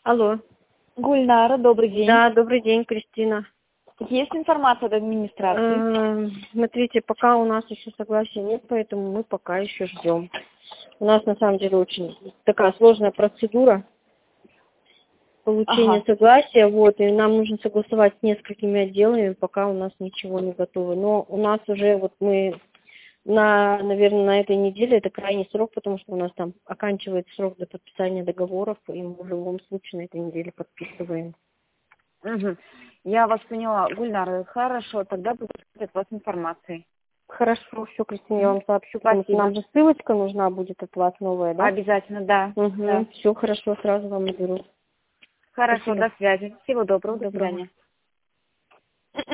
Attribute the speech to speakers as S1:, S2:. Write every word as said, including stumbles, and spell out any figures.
S1: Алло.
S2: Гульнара, добрый день.
S1: Да, добрый день, Кристина.
S2: Есть информация от администрации?
S1: Э, Смотрите, пока у нас еще согласия нет, поэтому мы пока еще ждем. У нас на самом деле очень такая сложная процедура получения
S2: Ага.
S1: согласия, вот, и нам нужно согласовать с несколькими отделами, пока у нас ничего не готово. Но у нас уже вот мы на, наверное, на этой неделе это крайний срок, потому что у нас там оканчивается срок для подписания договоров, и мы в любом случае на этой неделе подписываем.
S2: Угу. Я вас поняла. Гульнара, хорошо, тогда буду ждать от вас информации.
S1: Хорошо, все, Кристина, я вам сообщу, потому что
S2: Спасибо.
S1: нам же ссылочка нужна будет от вас новая, да?
S2: Обязательно, да.
S1: Угу.
S2: Да.
S1: Все хорошо, сразу вам наберу.
S2: Хорошо,
S1: Спасибо.
S2: до связи. Всего доброго, до
S1: Доброго.
S2: свидания.